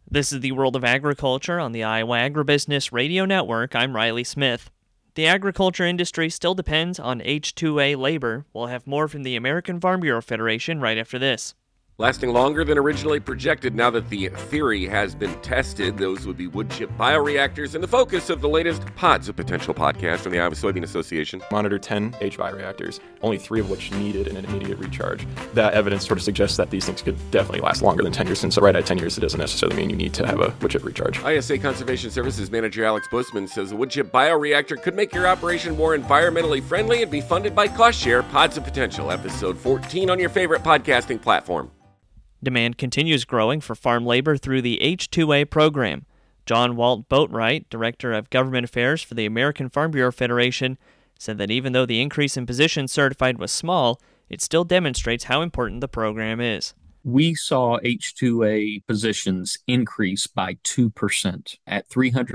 This is the World of Agriculture on the Iowa Agribusiness Radio Network. I'm Riley Smith. The agriculture industry still depends on H-2A labor. We'll have more from the American Farm Bureau Federation right after this. Lasting longer than originally projected now that the theory has been tested. Those would be wood chip bioreactors and the focus of the latest Pods of Potential podcast from the Iowa Soybean Association. Monitored 10 H bioreactors, only 3 of which needed an immediate recharge. That evidence sort of suggests that these things could definitely last longer than 10 years. And so right at 10 years, it doesn't necessarily mean you need to have a wood chip recharge. ISA Conservation Services Manager Alex Busman says a wood chip bioreactor could make your operation more environmentally friendly and be funded by CostShare. Pods of Potential, episode 14 on your favorite podcasting platform. Demand continues growing for farm labor through the H-2A program. John Walt Boatwright, Director of Government Affairs for the American Farm Bureau Federation, said that even though the increase in positions certified was small, it still demonstrates how important the program is. We saw H-2A positions increase by 2% at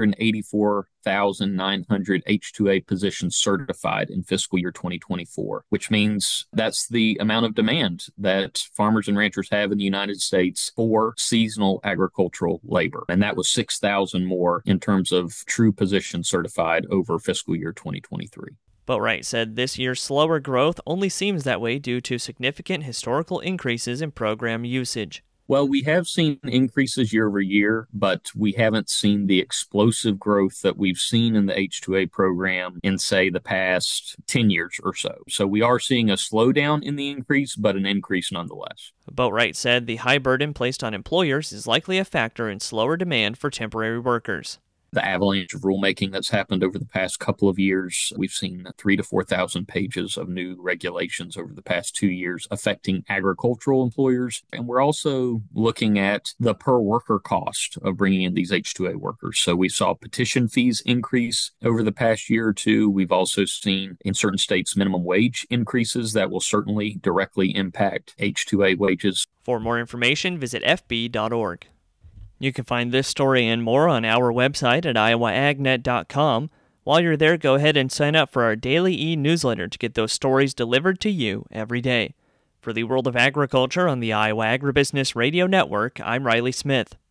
384,900 H-2A positions certified in fiscal year 2024, which means that's the amount of demand that farmers and ranchers have in the United States for seasonal agricultural labor. And that was 6,000 more in terms of true positions certified over fiscal year 2023. Boatwright said this year's slower growth only seems that way due to significant historical increases in program usage. Well, we have seen increases year over year, but we haven't seen the explosive growth that we've seen in the H-2A program in, say, the past 10 years or so. So we are seeing a slowdown in the increase, but an increase nonetheless. Boatwright said the high burden placed on employers is likely a factor in slower demand for temporary workers. The avalanche of rulemaking that's happened over the past couple of years. We've seen 3,000 to 4,000 pages of new regulations over the past 2 years affecting agricultural employers. And we're also looking at the per worker cost of bringing in these H-2A workers. So we saw petition fees increase over the past year or two. We've also seen in certain states minimum wage increases that will certainly directly impact H-2A wages. For more information, visit fb.org. You can find this story and more on our website at iowaagnet.com. While you're there, go ahead and sign up for our daily e-newsletter to get those stories delivered to you every day. For the World of Agriculture on the Iowa Agribusiness Radio Network, I'm Riley Smith.